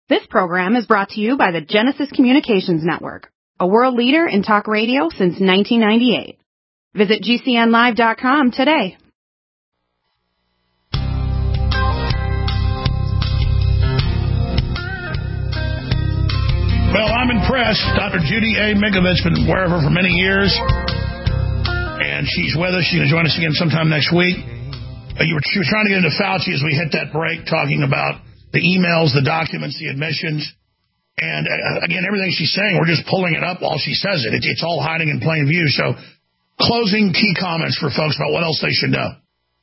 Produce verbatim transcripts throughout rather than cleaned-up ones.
This program is brought to you by the Genesis Communications Network, a world leader in talk radio since nineteen ninety-eight. Visit G C N live dot com today. Well, I'm impressed. Doctor Judy A. Mikovits has been aware of her for many years, and she's with us. She's going to join us again sometime next week. Uh, you were, she was trying to get into Fauci as we hit that break, talking about the emails, the documents, the admissions. And, uh, again, everything she's saying, we're just pulling it up while she says it. it. It's all hiding in plain view. So, closing key comments for folks about what else they should know.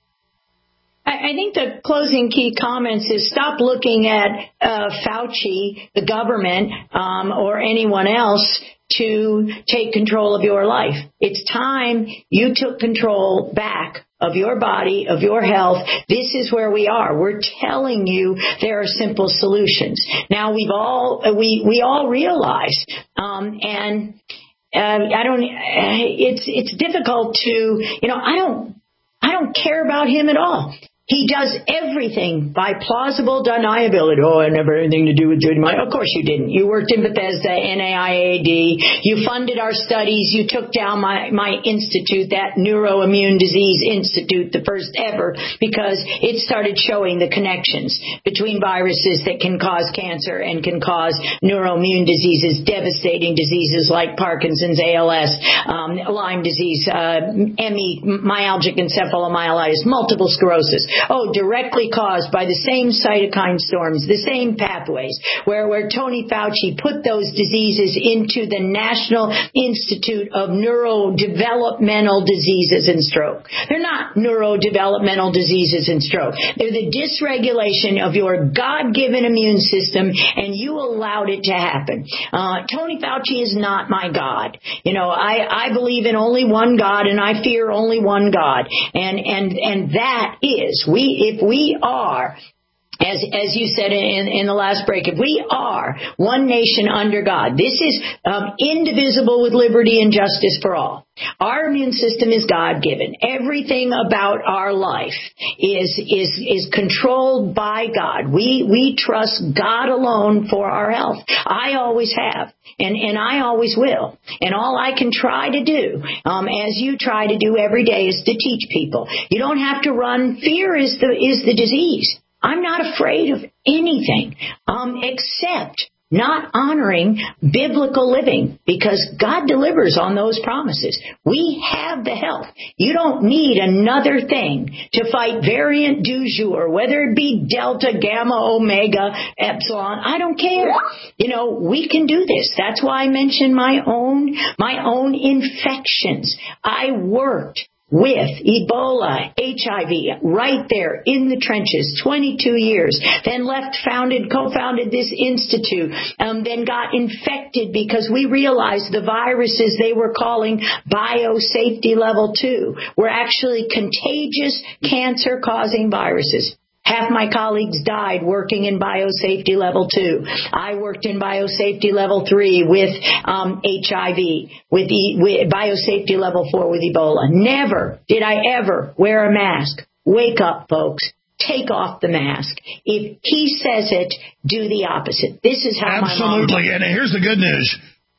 I think the closing key comments is stop looking at uh, Fauci, the government, um, or anyone else to take control of your life. It's time you took control back of your body, of your health. This is where we are. We're telling you there are simple solutions. Now, we've all we we all realize, um, and uh, I don't. It's it's difficult to you know. I don't. I don't care about him at all. He does everything by plausible deniability. Oh, I never had anything to do with Judy Meyer. Of course you didn't. You worked in Bethesda, N A I A D. You funded our studies. You took down my, my institute, that Neuroimmune Disease Institute, the first ever, because it started showing the connections between viruses that can cause cancer and can cause neuroimmune diseases, devastating diseases like Parkinson's, A L S, um, Lyme disease, uh, M E, myalgic encephalomyelitis, multiple sclerosis. Oh, directly caused by the same cytokine storms, the same pathways, where, where Tony Fauci put those diseases into the National Institute of Neurodevelopmental Diseases and Stroke. They're not neurodevelopmental diseases and stroke. They're the dysregulation of your God-given immune system, and you allowed it to happen. Uh, Tony Fauci is not my God. You know, I, I believe in only one God, and I fear only one God. And, and, and that is We, if we are, as as you said in, in the last break, if we are one nation under God, this is um, indivisible with liberty and justice for all. Our immune system is God-given. Everything about our life is is is controlled by God. We we trust God alone for our health. I always have, and and I always will. And all I can try to do, um, as you try to do every day, is to teach people. You don't have to run. Fear is the is the disease. I'm not afraid of anything, um, except not honoring biblical living, because God delivers on those promises. We have the health. You don't need another thing to fight variant du jour, whether it be Delta, Gamma, Omega, Epsilon. I don't care. You know, we can do this. That's why I mentioned my own, my own infections. I worked with Ebola, H I V, right there in the trenches, twenty-two years, then left, founded, co-founded this institute, um, then got infected because we realized the viruses they were calling biosafety level two were actually contagious cancer-causing viruses. Half my colleagues died working in biosafety level two. I worked in biosafety level three with um, H I V, with, e- with biosafety level four with Ebola. Never did I ever wear a mask. Wake up, folks. Take off the mask. If he says it, do the opposite. This is how Absolutely. my mom... And here's the good news.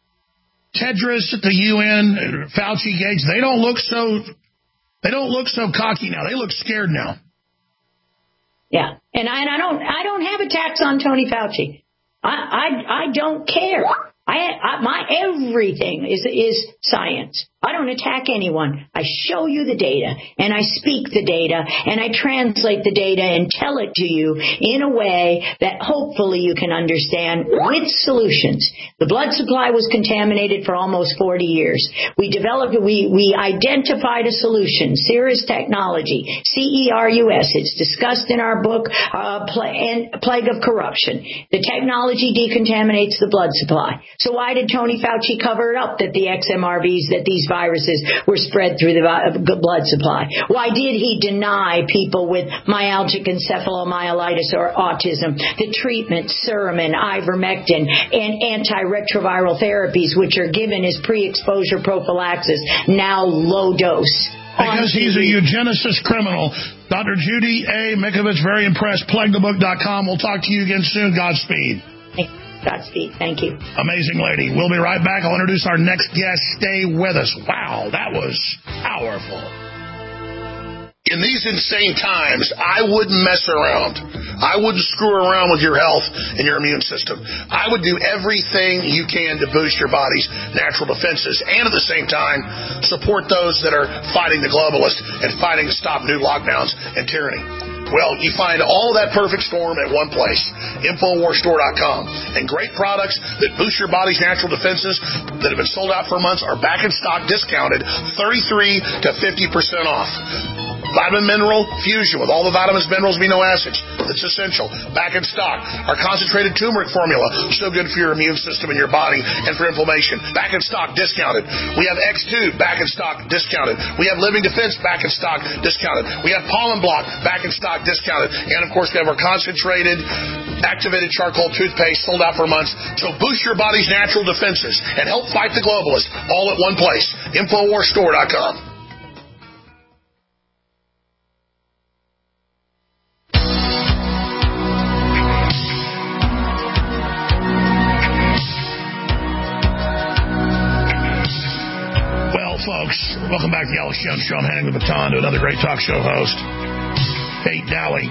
Tedros at the U N, Fauci, Gates, they don't look so, they don't look so cocky now. They look scared now. Yeah, and I, and I don't, I don't have attacks on Tony Fauci. I, I, I don't care. I, I, my everything is is science. I don't attack anyone. I show you the data, and I speak the data, and I translate the data and tell it to you in a way that hopefully you can understand with solutions. The blood supply was contaminated for almost forty years. We developed, we, we identified a solution, Cirrus Technology, C E R U S. It's discussed in our book, uh, Plague of Corruption. The technology decontaminates the blood supply. So why did Tony Fauci cover it up that the X M R Vs, that these viruses were spread through the blood supply? Why did he deny people with myalgic encephalomyelitis or autism the treatment, Suramin, ivermectin, and antiretroviral therapies, which are given as pre-exposure prophylaxis, now low dose? Because he's a eugenicist criminal. Doctor Judy A. Mikovits, very impressed. plague the book dot com. We'll talk to you again soon. Godspeed. Godspeed. Thank you. Amazing lady. We'll be right back. I'll introduce our next guest. Stay with us. Wow, that was powerful. In these insane times, I wouldn't mess around. I wouldn't screw around with your health and your immune system. I would do everything you can to boost your body's natural defenses and at the same time support those that are fighting the globalists and fighting to stop new lockdowns and tyranny. Well, you find all that perfect storm at one place, Infowars Store dot com. And great products that boost your body's natural defenses that have been sold out for months are back in stock, discounted thirty-three to fifty percent off. Vitamin Mineral Fusion with all the vitamins, minerals, amino acids. It's essential. Back in stock. Our concentrated turmeric formula. So good for your immune system and your body and for inflammation. Back in stock. Discounted. We have X two back in stock. Discounted. We have Living Defense back in stock. Discounted. We have Pollen Block back in stock. Discounted. And of course we have our concentrated activated charcoal toothpaste sold out for months. So boost your body's natural defenses and help fight the globalists all at one place. Infowars Store dot com. Folks, welcome back to the Alex Jones Show. I'm handing the baton to another great talk show host, Kate Daly,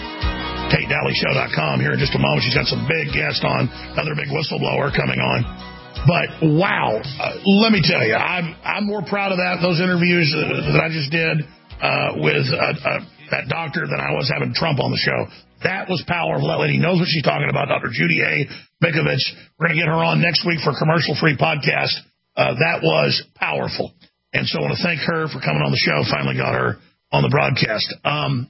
Kate Daly Show dot com. Here in just a moment, she's got some big guests on, another big whistleblower coming on. But wow, uh, let me tell you, I'm I'm more proud of that those interviews uh, that I just did uh, with uh, uh, that doctor than I was having Trump on the show. That was powerful. That lady knows what she's talking about, Doctor Judy A. Mikovits. We're going to get her on next week for a commercial-free podcast. Uh, that was powerful. And so I want to thank her for coming on the show. Finally got her on the broadcast. Um,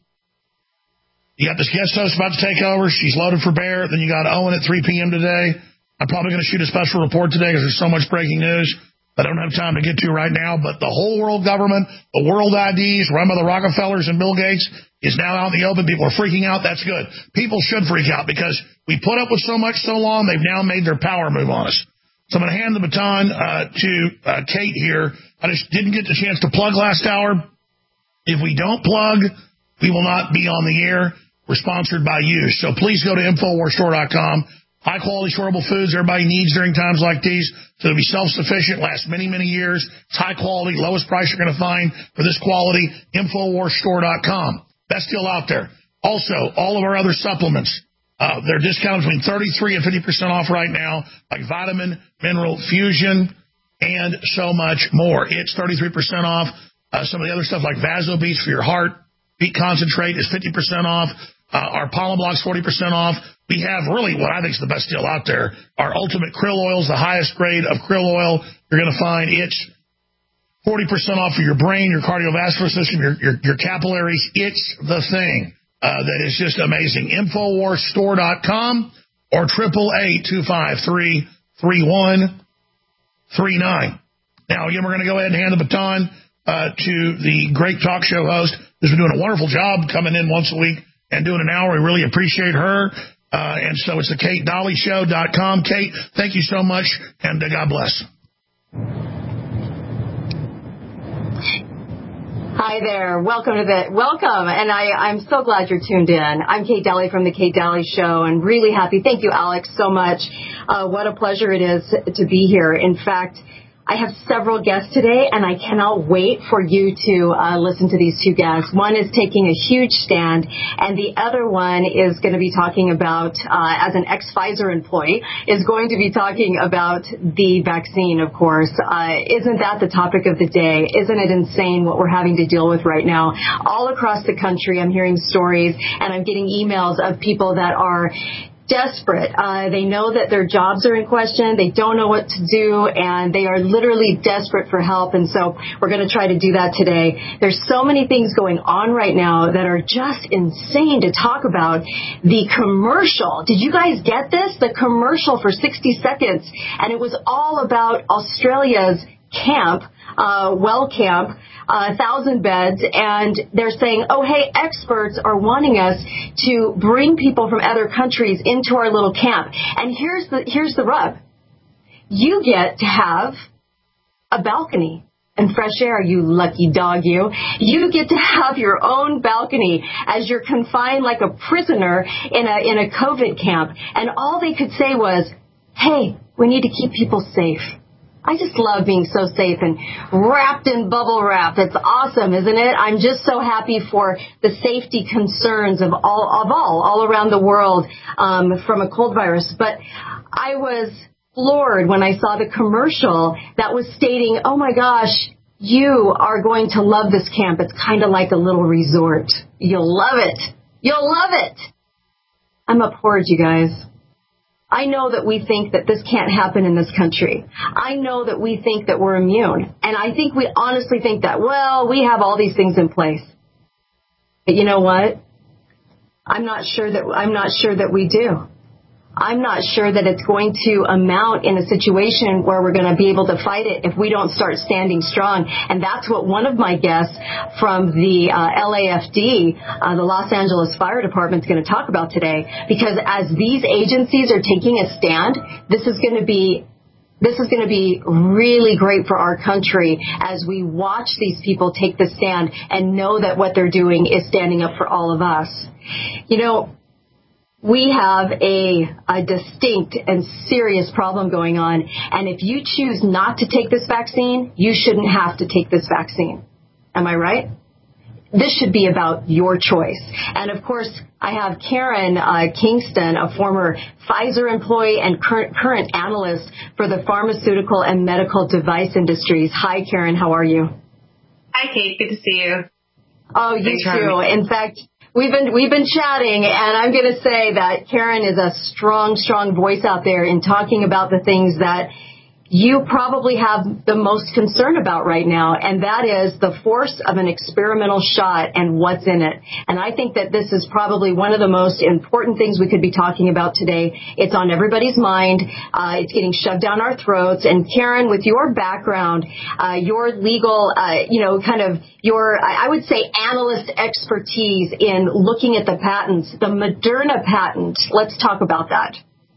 you got this guest host about to take over. She's loaded for bear. Then you got Owen at three p.m. today. I'm probably going to shoot a special report today because there's so much breaking news I don't have time to get to right now. But the whole world government, the world I Ds run by the Rockefellers and Bill Gates is now out in the open. People are freaking out. That's good. People should freak out because we put up with so much so long. They've now made their power move on us. So I'm going to hand the baton uh, to uh, Kate here. I just didn't get the chance to plug last hour. If we don't plug, we will not be on the air. We're sponsored by you. So please go to Infowars Store dot com. High-quality, storable foods everybody needs during times like these. So to be self-sufficient, last many, many years. It's high-quality, lowest price you're going to find for this quality, Infowars Store dot com. That's still out there. Also, all of our other supplements. Uh, they're discounted between thirty-three and fifty percent off right now, like Vitamin Mineral Fusion and so much more. It's thirty-three percent off. Uh, some of the other stuff like VasoBeats for your heart, Beat Concentrate is fifty percent off. Uh, our Pollen Block's forty percent off. We have really what I think is the best deal out there. Our Ultimate Krill Oil is the highest grade of krill oil you're going to find. It's forty percent off for your brain, your cardiovascular system, your, your, your capillaries. It's the thing. Uh, that is just amazing. Infowars Store dot com or triple eight two five three three one three nine. Now, again, we're going to go ahead and hand the baton uh, to the great talk show host who's been doing a wonderful job coming in once a week and doing an hour. We really appreciate her. Uh, and so it's the Kate Daly Show dot com. Kate, thank you so much, and uh, God bless. Hi there. Welcome to the welcome, and I, I'm so glad you're tuned in. I'm Kate Daly from the Kate Daly Show, and really happy. Thank you, Alex, so much. Uh, what a pleasure it is to be here. In fact, I have several guests today, and I cannot wait for you to uh, listen to these two guests. One is taking a huge stand, and the other one is going to be talking about, uh, as an ex-Pfizer employee, is going to be talking about the vaccine, of course. Uh, isn't that the topic of the day? Isn't it insane what we're having to deal with right now? All across the country, I'm hearing stories, and I'm getting emails of people that are desperate. Uh, they know that their jobs are in question. They don't know what to do, and they are literally desperate for help. And so we're going to try to do that today. There's so many things going on right now that are just insane to talk about. The commercial. Did you guys get this? The commercial for sixty seconds. And it was all about Australia's camp, uh, well camp, a uh, thousand beds, and they're saying, oh, hey, experts are wanting us to bring people from other countries into our little camp. And here's the, here's the rub. You get to have a balcony. and fresh air, you lucky dog, you. You get to have your own balcony as you're confined like a prisoner in a in a COVID camp. And all they could say was, hey, we need to keep people safe. I just love being so safe and wrapped in bubble wrap. It's awesome, isn't it? I'm just so happy for the safety concerns of all of all, all around the world um, from a cold virus. But I was floored when I saw the commercial that was stating, oh, my gosh, you are going to love this camp. It's kind of like a little resort. You'll love it. You'll love it. I'm abhorred, you guys. I know that we think that this can't happen in this country. I know that we think that we're immune. And I think we honestly think that, well, we have all these things in place. But you know what? I'm not sure that I'm not sure that we do. I'm not sure that it's going to amount in a situation where we're going to be able to fight it if we don't start standing strong. And that's what one of my guests from the uh, L A F D, uh, the Los Angeles Fire Department, is going to talk about today. Because as these agencies are taking a stand, this is going to be This is going to be really great for our country as we watch these people take the stand and know that what they're doing is standing up for all of us. You know, we have a, a distinct and serious problem going on. And if you choose not to take this vaccine, you shouldn't have to take this vaccine. Am I right? This should be about your choice. And, of course, I have Karen uh, Kingston, a former Pfizer employee and current, current analyst for the pharmaceutical and medical device industries. Hi, Karen. How are you? Hi, Kate. Good to see you. Oh, you Thanks too. In fact, we've been we've been chatting, and I'm going to say that Karen is a strong, strong voice out there in talking about the things that you probably have the most concern about right now, and that is the force of an experimental shot and what's in it. And I think that this is probably one of the most important things we could be talking about today. It's on everybody's mind. Uh, it's getting shoved down our throats. And Karen, with your background, uh, your legal, uh, you know, kind of your, I would say, analyst expertise in looking at the patents, the Moderna patent, let's talk about that.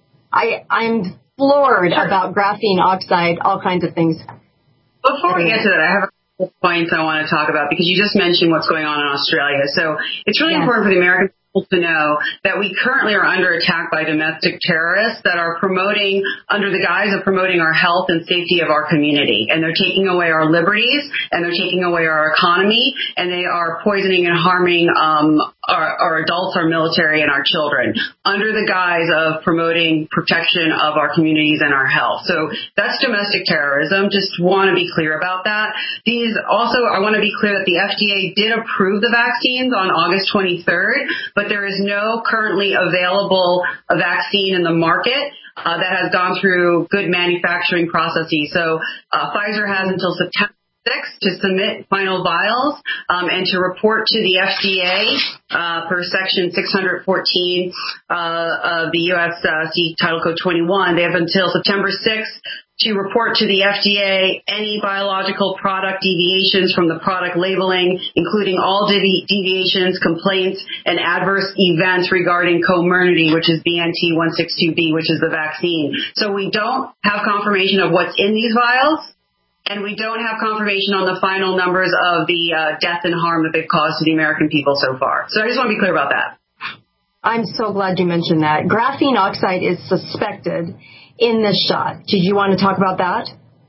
I, I'm floored sure. about graphene oxide, all kinds of things. Before we get to that, I have a couple points I want to talk about because you just mentioned what's going on in Australia. So it's really yes. important for the American people to know that we currently are under attack by domestic terrorists that are promoting, under the guise of promoting our health and safety of our community. And they're taking away our liberties, and they're taking away our economy, and they are poisoning and harming um, our, our adults, our military, and our children under the guise of promoting protection of our communities and our health. So that's domestic terrorism. Just want to be clear about that. These also, I want to be clear that the F D A did approve the vaccines on August twenty-third, but there is no currently available vaccine in the market uh, that has gone through good manufacturing processes. So uh, Pfizer has until September sixth to submit final vials um, and to report to the F D A uh, per Section six fourteen uh, of the U S Uh, C Title Code twenty-one. They have until September sixth to report to the F D A any biological product deviations from the product labeling, including all devi- deviations, complaints, and adverse events regarding Comirnaty, which is B N T one sixty-two B, which is the vaccine. So we don't have confirmation of what's in these vials, and we don't have confirmation on the final numbers of the uh, death and harm that they've caused to the American people so far. So I just want to be clear about that. I'm so glad you mentioned that. Graphene oxide is suspected in this shot. Did you want to talk about that?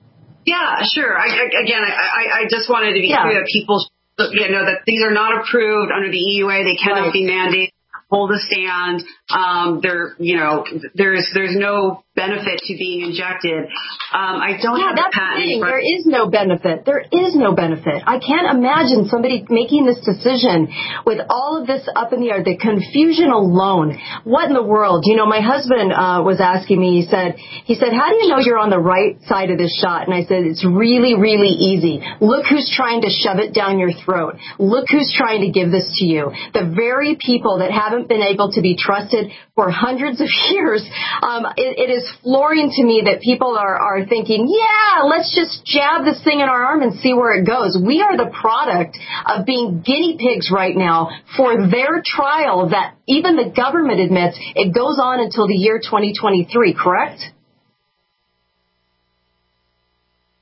Yeah, sure. I, I, again, I, I, I just wanted to be yeah. clear that people you know, that these are not approved under the E U A. They cannot right. be mandated. Hold a stand. Um, there, you know, there's there's no benefit to being injected. Um, I don't yeah, have that's the patent. The thing. There is no benefit. There is no benefit. I can't imagine somebody making this decision with all of this up in the air, the confusion alone. What in the world? You know, my husband uh, was asking me, he said, he said, how do you know you're on the right side of this shot? And I said, it's really, really easy. Look who's trying to shove it down your throat. Look who's trying to give this to you. The very people that haven't been able to be trusted for hundreds of years. Um, it, it is flooring to me that people are, are thinking, yeah, let's just jab this thing in our arm and see where it goes. We are the product of being guinea pigs right now for their trial that even the government admits it goes on until the year twenty twenty-three, correct?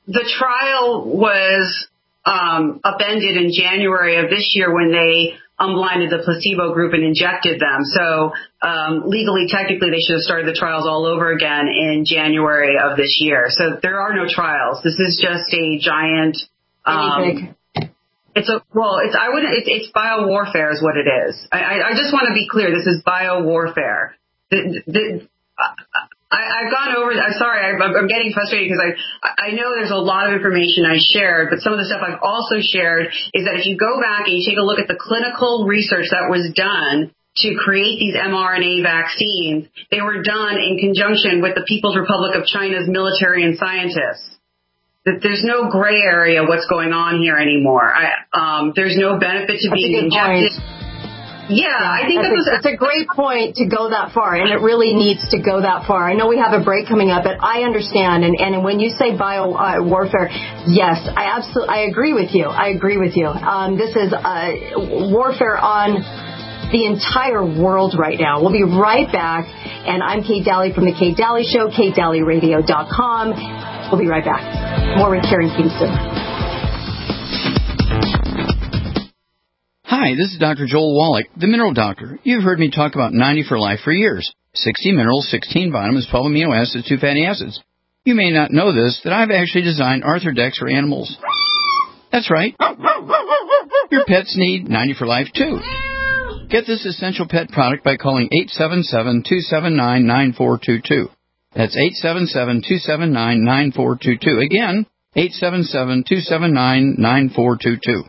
the trial was um, upended in January of this year when they unblinded the placebo group and injected them. So um, legally, technically, they should have started the trials all over again in January of this year. So there are no trials. This is just a giant. Um, it's a well. It's I wouldn't. It's, it's biowarfare is what it is. I, I just want to be clear. This is biowarfare. The, the, I, I've gone over. I'm sorry. I, I'm getting frustrated because I I know there's a lot of information I shared, but some of the stuff I've also shared is that if you go back and you take a look at the clinical research that was done to create these mRNA vaccines, they were done in conjunction with the People's Republic of China's military and scientists. That there's no gray area what's going on here anymore. I, um, there's no benefit to being injected. Point. Yeah, I think that's a, it's a great point to go that far, and it really needs to go that far. I know we have a break coming up, but I understand. And, and when you say bio uh, warfare, yes, I absolutely I agree with you. I agree with you. Um, this is uh, warfare on the entire world right now. We'll be right back, and I'm Kate Daly from the Kate Daly Show, kate daly radio dot com. We'll be right back. More with Karen Kingston. Hi, this is Doctor Joel Wallach, the Mineral Doctor. You've heard me talk about ninety for Life for years. sixty minerals, sixteen vitamins, twelve amino acids, two fatty acids. You may not know this, that I've actually designed Arthrodex for animals. That's right. Your pets need ninety for Life, too. Get this essential pet product by calling eight seven seven, two seven nine, nine four two two. That's eight seven seven, two seven nine, nine four two two. Again, eight seven seven, two seven nine, nine four two two.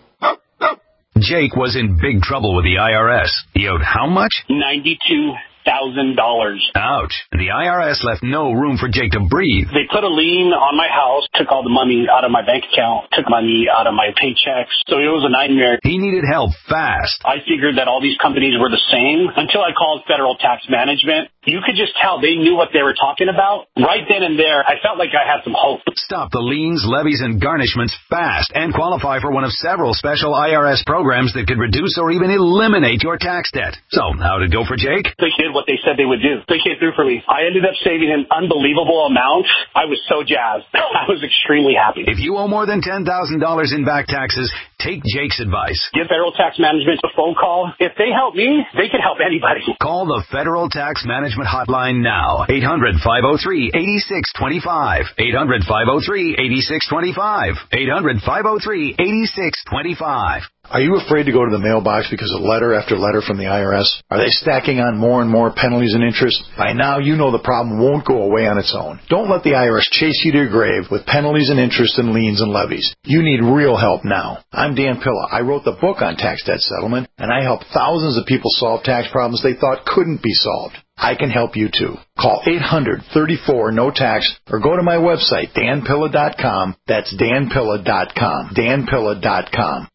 Jake was in big trouble with the I R S. He owed how much? ninety-two thousand dollars. Ouch. The I R S left no room for Jake to breathe. They put a lien on my house, took all the money out of my bank account, took money out of my paychecks. So it was a nightmare. He needed help fast. I figured that all these companies were the same until I called Federal Tax Management. You could just tell they knew what they were talking about. Right then and there, I felt like I had some hope. Stop the liens, levies, and garnishments fast and qualify for one of several special I R S programs that could reduce or even eliminate your tax debt. So, how'd it go for Jake? They did what they said they would do. They came through for me. I ended up saving an unbelievable amount. I was so jazzed. I was extremely happy. If you owe more than ten thousand dollars in back taxes, take Jake's advice. Give Federal Tax Management a phone call. If they help me, they can help anybody. Call the Federal Tax Management Hotline now. eight hundred, five oh three, eight six two five. eight hundred, five oh three, eight six two five. eight hundred, five oh three, eight six two five. Are you afraid to go to the mailbox because of letter after letter from the I R S? Are they stacking on more and more penalties and interest? By now, you know the problem won't go away on its own. Don't let the I R S chase you to your grave with penalties and interest and liens and levies. You need real help now. I'm Dan Pilla. I wrote the book on tax debt settlement, and I help thousands of people solve tax problems they thought couldn't be solved. I can help you too. Call eight hundred, thirty-four, no tax or go to my website, dan pilla dot com. That's dan pilla dot com. dan pilla dot com.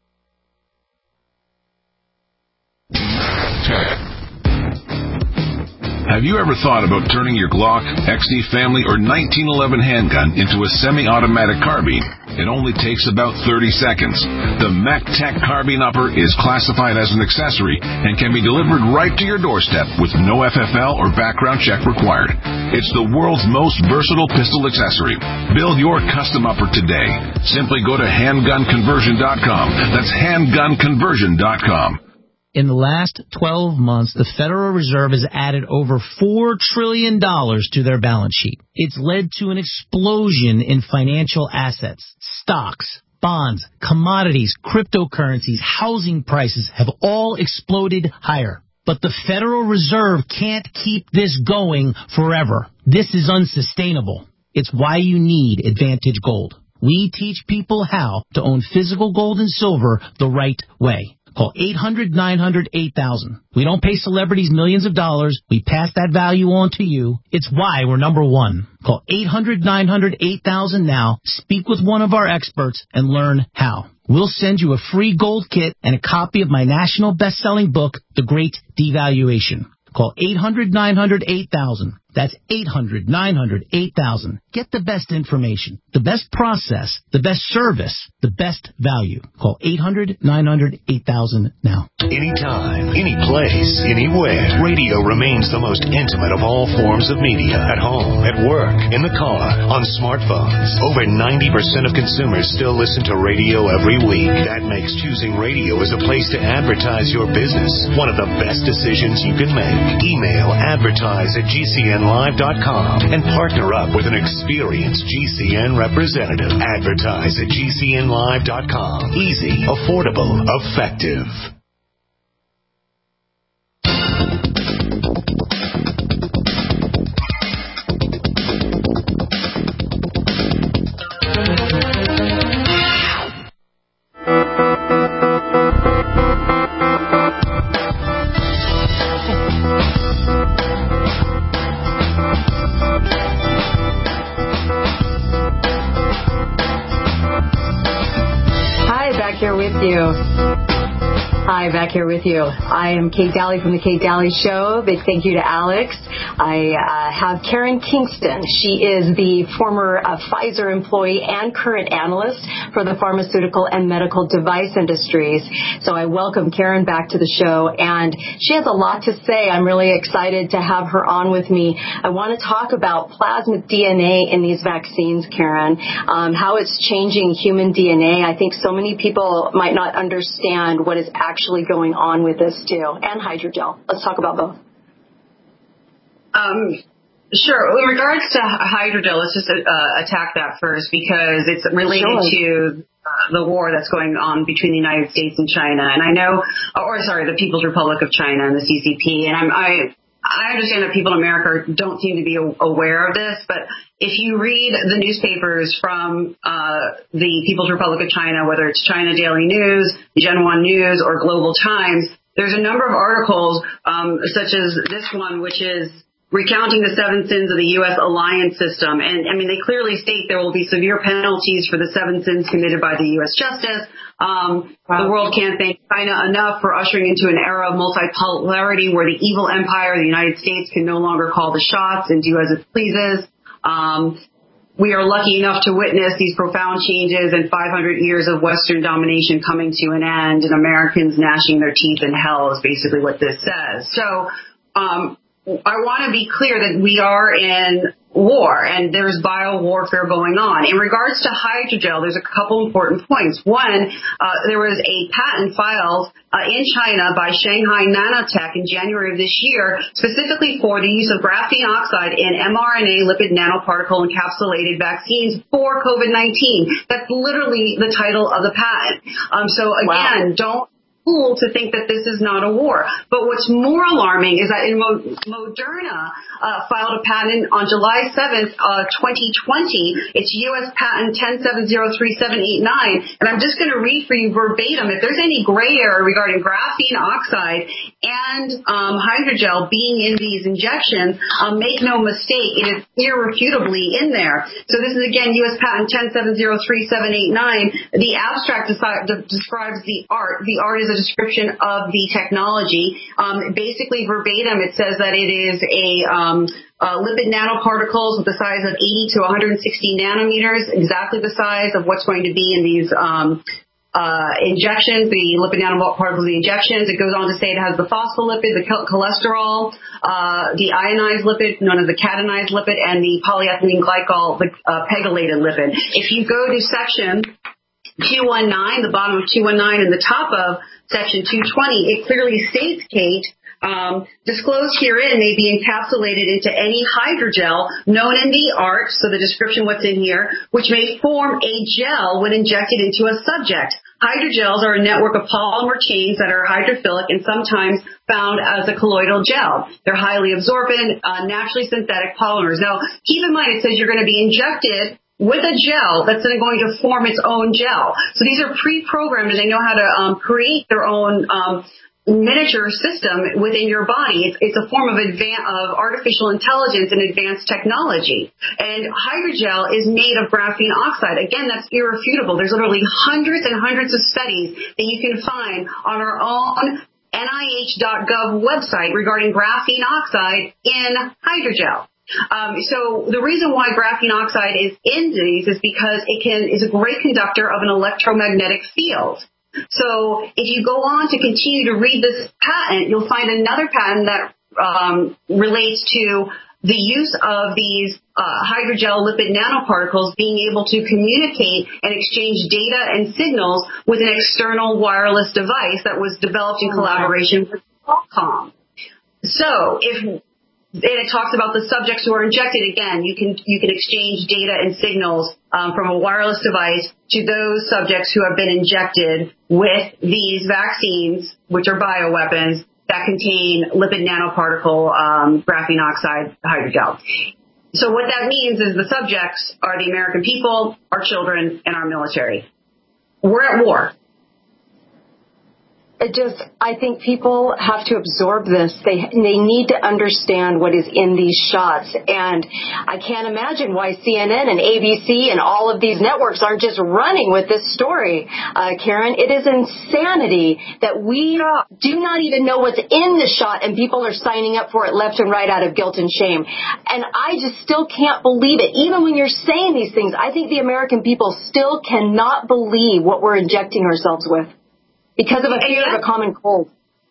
Have you ever thought about turning your Glock, X D Family, or nineteen eleven handgun into a semi-automatic carbine? It only takes about thirty seconds. The MacTac Carbine Upper is classified as an accessory and can be delivered right to your doorstep with no F F L or background check required. It's the world's most versatile pistol accessory. Build your custom upper today. Simply go to handgun conversion dot com. That's handgun conversion dot com. In the last twelve months, the Federal Reserve has added over four trillion dollars to their balance sheet. It's led to an explosion in financial assets. Stocks, bonds, commodities, cryptocurrencies, housing prices have all exploded higher. But the Federal Reserve can't keep this going forever. This is unsustainable. It's why you need Advantage Gold. We teach people how to own physical gold and silver the right way. Call eight hundred, nine hundred, eight thousand. We don't pay celebrities millions of dollars. We pass that value on to you. It's why we're number one. Call eight hundred, nine hundred, eight thousand now. Speak with one of our experts and learn how. We'll send you a free gold kit and a copy of my national best-selling book, The Great Devaluation. Call eight hundred, nine hundred, eight thousand. That's eight hundred, nine hundred, eight thousand. Get the best information, the best process, the best service, the best value. Call eight hundred, nine hundred, eight thousand now. Anytime, any place, anywhere. Radio remains the most intimate of all forms of media. At home, at work, in the car, on smartphones. Over ninety percent of consumers still listen to radio every week. That makes choosing radio as a place to advertise your business one of the best decisions you can make. Email advertise at G C N live dot com and partner up with an experienced G C N representative. Advertise at G C N live dot com. Easy, affordable, effective. Here with you. Hi, back here with you. I am Kate Daly from The Kate Daly Show. Big thank you to Alex. I uh, have Karen Kingston. She is the former uh, Pfizer employee and current analyst for the pharmaceutical and medical device industries. So I welcome Karen back to the show, and she has a lot to say. I'm really excited to have her on with me. I want to talk about plasmid D N A in these vaccines, Karen, um, how it's changing human D N A. I think so many people might not understand what is actually actually going on with this too, and hydrogel. Let's talk about both. Um, sure. In regards to hydrogel, let's just uh, attack that first because it's related sure. to uh, the war that's going on between the United States and China. And I know, or sorry, the People's Republic of China and the C C P. And I'm, I I understand that people in America don't seem to be aware of this, but if you read the newspapers from uh, the People's Republic of China, whether it's China Daily News, Gen one News, or Global Times, there's a number of articles, um, such as this one, which is recounting the seven sins of the U S alliance system. And, I mean, they clearly state there will be severe penalties for the seven sins committed by the U S Justice. Um, wow. The world can't thank China enough for ushering into an era of multipolarity where the evil empire of the United States can no longer call the shots and do as it pleases. Um, we are lucky enough to witness these profound changes and five hundred years of Western domination coming to an end, and Americans gnashing their teeth in hell is basically what this says. So, um, I want to be clear that we are in war and there's bio warfare going on. In regards to hydrogel, there's a couple important points. One, uh, there was a patent filed uh, in China by Shanghai Nanotech in January of this year, specifically for the use of graphene oxide in mRNA lipid nanoparticle encapsulated vaccines for COVID nineteen. That's literally the title of the patent. Um, so again, wow. don't fool to think that this is not a war. But what's more alarming is that in Mo- Moderna uh, filed a patent on July seventh, uh, twenty twenty. It's U S patent ten seven zero three seven eight nine. And I'm just going to read for you verbatim. If there's any gray area regarding graphene oxide and um, hydrogel being in these injections, um, make no mistake, it is irrefutably in there. So this is, again, U S patent ten seven zero three seven eight nine. The abstract deci- de- describes the art. The art is a description of the technology. Um, basically, verbatim, it says that it is a um, uh, lipid nanoparticles with the size of eighty to one hundred sixty nanometers, exactly the size of what's going to be in these um, uh, injections, the lipid nanoparticles, the injections. It goes on to say it has the phospholipid, the cholesterol, uh, the ionized lipid, known as the catenized lipid, and the polyethylene glycol, the uh, pegylated lipid. If you go to section two nineteen, the bottom of two nineteen and the top of section two twenty, it clearly states, Kate, um, disclosed herein may be encapsulated into any hydrogel known in the art, so the description what's in here, which may form a gel when injected into a subject. Hydrogels are a network of polymer chains that are hydrophilic and sometimes found as a colloidal gel. They're highly absorbent, uh, naturally synthetic polymers. Now, keep in mind, it says you're going to be injected with a gel that's then going to form its own gel. So these are pre-programmed and they know how to um, create their own um, miniature system within your body. It's, it's a form of, advan- of artificial intelligence and advanced technology. And hydrogel is made of graphene oxide. Again, that's irrefutable. There's literally hundreds and hundreds of studies that you can find on our own N I H dot gov website regarding graphene oxide in hydrogel. Um, so the reason why graphene oxide is in these is because it can is a great conductor of an electromagnetic field. So if you go on to continue to read this patent, you'll find another patent that um, relates to the use of these uh, hydrogel lipid nanoparticles being able to communicate and exchange data and signals with an external wireless device that was developed in collaboration with Qualcomm. So if and it talks about the subjects who are injected, again, you can you can exchange data and signals um, from a wireless device to those subjects who have been injected with these vaccines, which are bioweapons, that contain lipid nanoparticle um, graphene oxide hydrogel. So what that means is the subjects are the American people, our children, and our military. We're at war. It just, I think people have to absorb this. They they need to understand what is in these shots. And I can't imagine why C N N and A B C and all of these networks aren't just running with this story. Uh, Karen, it is insanity that we do not even know what's in the shot and people are signing up for it left and right out of guilt and shame. And I just still can't believe it. Even when you're saying these things, I think the American people still cannot believe what we're injecting ourselves with. Because of a fear of a common cold.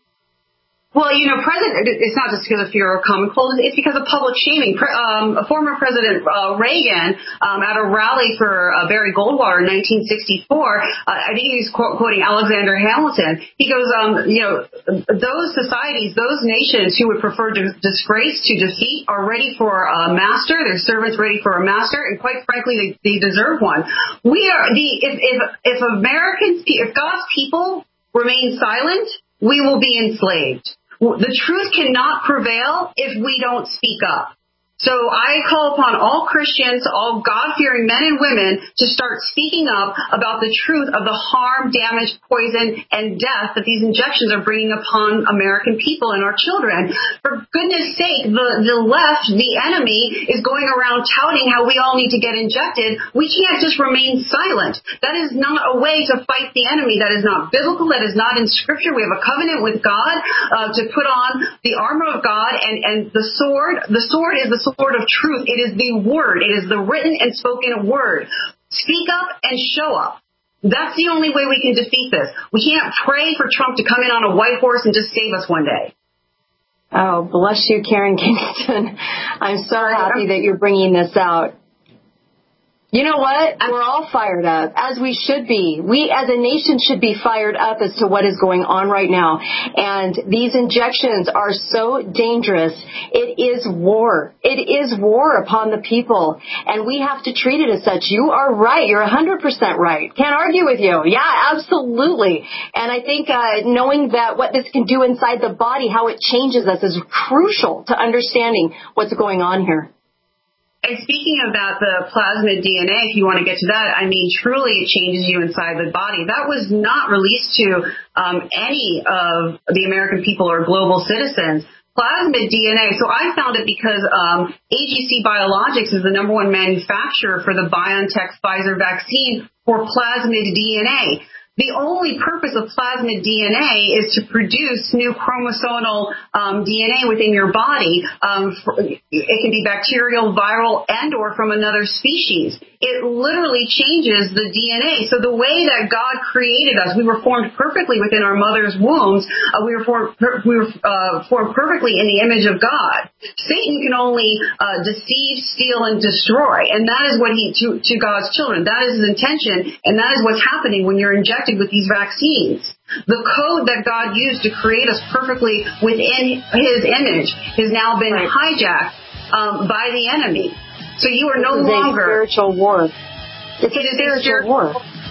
Well, you know, President, it's not just because of fear of common cold, it's because of public shaming. Um, former President uh, Reagan, um, at a rally for uh, Barry Goldwater in nineteen sixty-four, uh, I think he was quote, quoting Alexander Hamilton. He goes, um, you know, those societies, those nations who would prefer to disgrace to defeat are ready for a master, their servants ready for a master, and quite frankly, they, they deserve one. We are the, if, if, if Americans, if God's people remain silent, we will be enslaved. The truth cannot prevail if we don't speak up. So I call upon all Christians, all God-fearing men and women to start speaking up about the truth of the harm, damage, poison, and death that these injections are bringing upon American people and our children. For goodness sake, the, the left, the enemy, is going around touting how we all need to get injected. We can't just remain silent. That is not a way to fight the enemy. That is not biblical. That is not in Scripture. We have a covenant with God uh, to put on the armor of God and, and the sword. The sword is the sword of truth. It is the word. It is the written and spoken word. Speak up and show up. That's the only way we can defeat this. We can't pray for Trump to come in on a white horse and just save us one day. Oh, bless you, Karen Kingston. I'm so happy that you're bringing this out. You know what? We're all fired up, as we should be. We as a nation should be fired up as to what is going on right now. And these injections are so dangerous. It is war. It is war upon the people. And we have to treat it as such. You are right. You're one hundred percent right. Can't argue with you. Yeah, absolutely. And I think uh, knowing that what this can do inside the body, how it changes us, is crucial to understanding what's going on here. And speaking of that, the plasmid D N A, if you want to get to that, I mean, truly it changes you inside the body. That was not released to um, any of the American people or global citizens. Plasmid D N A. So I found it because um, A G C Biologics is the number one manufacturer for the BioNTech Pfizer vaccine for plasmid D N A. The only purpose of plasmid D N A is to produce new chromosomal um, D N A within your body. Um, for, it can be bacterial, viral, and or from another species. It literally changes the D N A. So the way that God created us, we were formed perfectly within our mother's wombs. Uh, we were formed, per, we were uh, formed perfectly in the image of God. Satan can only uh, deceive, steal, and destroy, and that is what he to, to God's children. That is his intention, and that is what's happening when you're injected with these vaccines. The code that God used to create us perfectly within his image has now been right. hijacked um, by the enemy. So you are this no is longer... a spiritual war. It's it a spiritual war.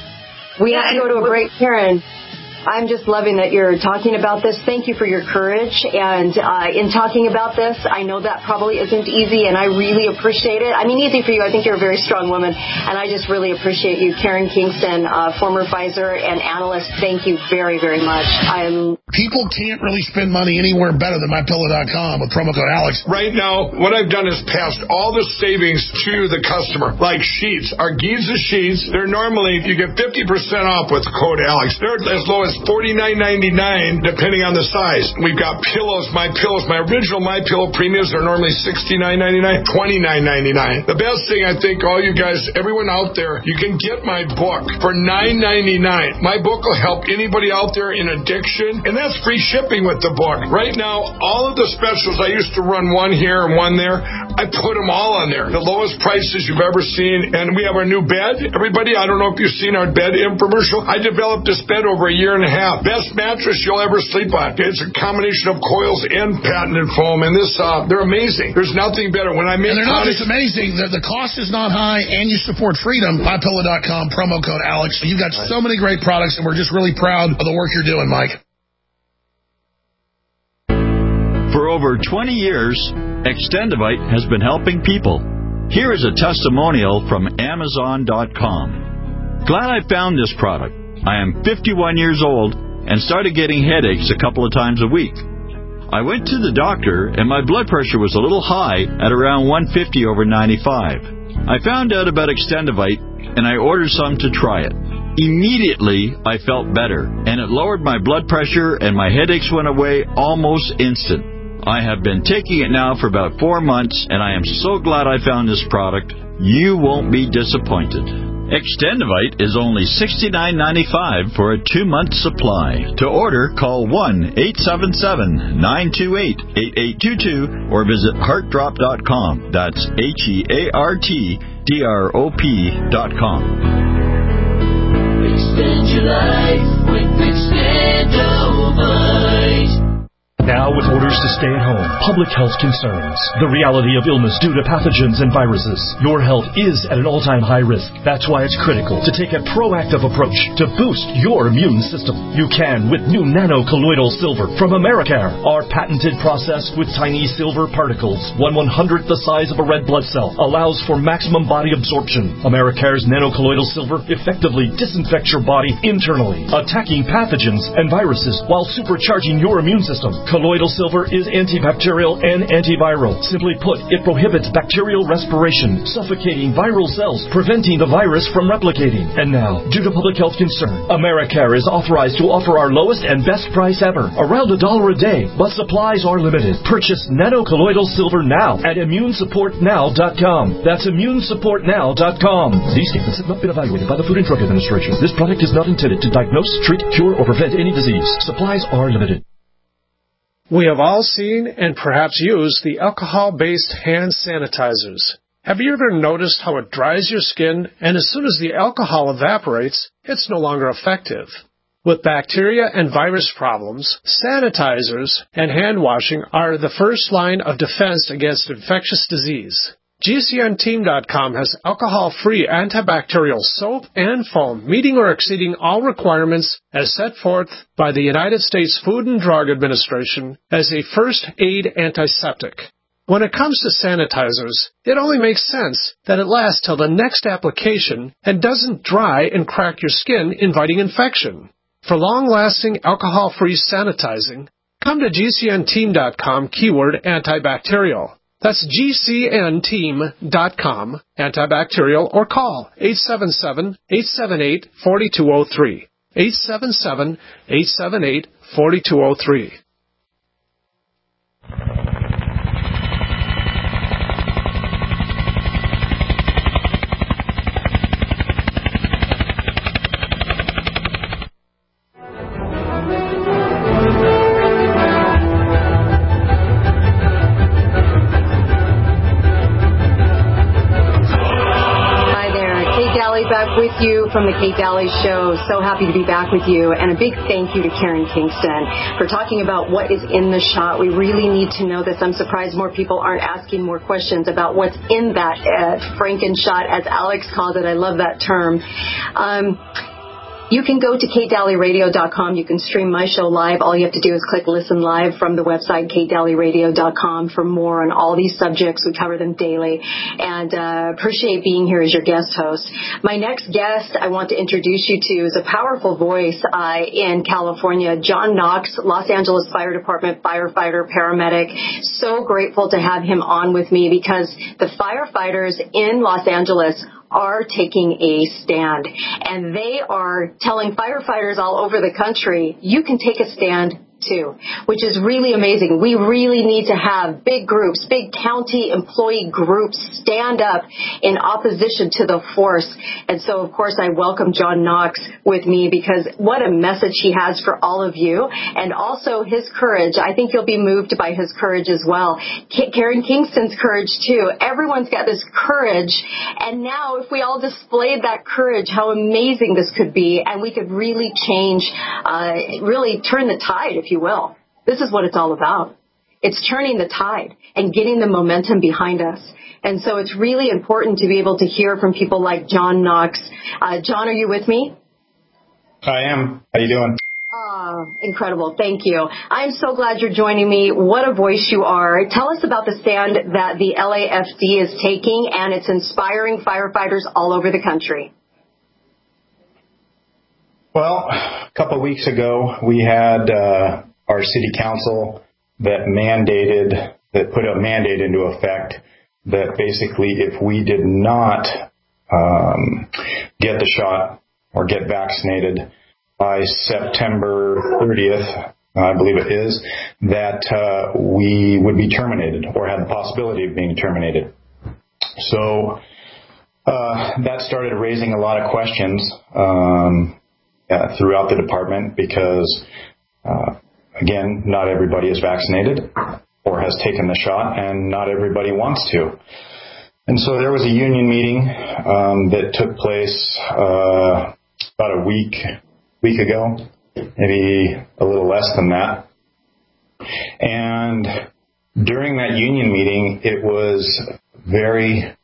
We yeah, have to go to a break, Karen. I'm just loving that you're talking about this. Thank you for your courage. And uh, in talking about this, I know that probably isn't easy, and I really appreciate it. I mean, easy for you. I think you're a very strong woman, and I just really appreciate you. Karen Kingston, uh, former Pfizer and analyst, thank you very, very much. I'm People can't really spend money anywhere better than my pillow dot com with promo code Alex. Right now, what I've done is passed all the savings to the customer, like sheets. Our Giza sheets, they're normally, you get fifty percent off with code Alex. They're as low as cost forty-nine ninety-nine depending on the size. We've got pillows, My Pillows. My original My Pillow premiums are normally sixty-nine ninety-nine, twenty-nine ninety-nine. The best thing, I think, all you guys, everyone out there, you can get my book for nine ninety-nine. My book will help anybody out there in addiction, and that's free shipping with the book. Right now, all of the specials, I used to run one here and one there. I put them all on there. The lowest prices you've ever seen, and we have our new bed. Everybody, I don't know if you've seen our bed infomercial. I developed this bed over a year and a half. Best mattress you'll ever sleep on. It's a combination of coils and patented foam, and this, uh, they're amazing. There's nothing better. When I make and they're not products, just amazing. The, the cost is not high, and you support freedom. My Pillow dot com, promo code Alex. You've got so many great products, and we're just really proud of the work you're doing, Mike. For over twenty years, Extendivite has been helping people. Here is a testimonial from Amazon dot com. Glad I found this product. I am fifty-one years old and started getting headaches a couple of times a week. I went to the doctor and my blood pressure was a little high at around one fifty over ninety-five. I found out about Extendivite and I ordered some to try it. Immediately, I felt better and it lowered my blood pressure and my headaches went away almost instant. I have been taking it now for about four months, and I am so glad I found this product. You won't be disappointed. Extendivite is only sixty-nine ninety-five for a two-month supply. To order, call one eight seven seven, nine two eight, eight eight two two or visit heart drop dot com. That's H E A R T D R O P dot com. Extend your life with Extendivite. Now, with orders to stay at home, public health concerns, the reality of illness due to pathogens and viruses, your health is at an all-time high risk. That's why it's critical to take a proactive approach to boost your immune system. You can with new nano-colloidal silver from Americare. Our patented process with tiny silver particles, one one-hundredth the size of a red blood cell, allows for maximum body absorption. Americare's nano-colloidal silver effectively disinfects your body internally, attacking pathogens and viruses while supercharging your immune system. Colloidal silver is antibacterial and antiviral. Simply put, it prohibits bacterial respiration, suffocating viral cells, preventing the virus from replicating. And now, due to public health concern, Americare is authorized to offer our lowest and best price ever, around a dollar a day, but supplies are limited. Purchase nano-colloidal silver now at immune support now dot com. That's immune support now dot com. These statements have not been evaluated by the Food and Drug Administration. This product is not intended to diagnose, treat, cure, or prevent any disease. Supplies are limited. We have all seen and perhaps used the alcohol-based hand sanitizers. Have you ever noticed how it dries your skin, and as soon as the alcohol evaporates, it's no longer effective? With bacteria and virus problems, sanitizers and hand washing are the first line of defense against infectious disease. G C N team dot com has alcohol-free antibacterial soap and foam, meeting or exceeding all requirements as set forth by the United States Food and Drug Administration as a first aid antiseptic. When it comes to sanitizers, it only makes sense that it lasts till the next application and doesn't dry and crack your skin, inviting infection. For long-lasting alcohol-free sanitizing, come to G C N team dot com keyword antibacterial. That's G C N team dot com, antibacterial, or call eight seven seven, eight seven eight, four two zero three. eight seven seven, eight seven eight, four two zero three. Back with you from the Kate Daly Show. So happy to be back with you. And a big thank you to Karen Kingston for talking about what is in the shot. We really need to know this. I'm surprised more people aren't asking more questions about what's in that uh, Franken shot, as Alex calls it. I love that term. Um, You can go to kate daly radio dot com. You can stream my show live. All you have to do is click listen live from the website, kate daly radio dot com, for more on all these subjects. We cover them daily. And uh, appreciate being here as your guest host. My next guest I want to introduce you to is a powerful voice uh, in California, John Knox, Los Angeles Fire Department firefighter, paramedic. So grateful to have him on with me because the firefighters in Los Angeles are taking a stand, and they are telling firefighters all over the country, you can take a stand too, which is really amazing. We really need to have big groups, big county employee groups stand up in opposition to the force. And so, of course, I welcome John Knox with me because what a message he has for all of you, and also his courage. I think you'll be moved by his courage as well. K- Karen Kingston's courage too. Everyone's got this courage, and now if we all displayed that courage, how amazing this could be, and we could really change, uh, really turn the tide, if you will. This is what it's all about. It's turning the tide and getting the momentum behind us. And so it's really important to be able to hear from people like John Knox. Uh, John, are you with me? I am. How you doing? Oh, incredible. Thank you. I'm so glad you're joining me. What a voice you are. Tell us about the stand that the L A F D is taking, and it's inspiring firefighters all over the country. Well, a couple of weeks ago, we had uh, our city council that mandated, that put a mandate into effect that basically if we did not um, get the shot or get vaccinated by September thirtieth, I believe it is, that uh, we would be terminated or had the possibility of being terminated. So uh, that started raising a lot of questions um, uh, throughout the department because, uh, again, not everybody is vaccinated or has taken the shot, and not everybody wants to. And so there was a union meeting um, that took place uh, about a week week ago, maybe a little less than that. And during that union meeting, it was very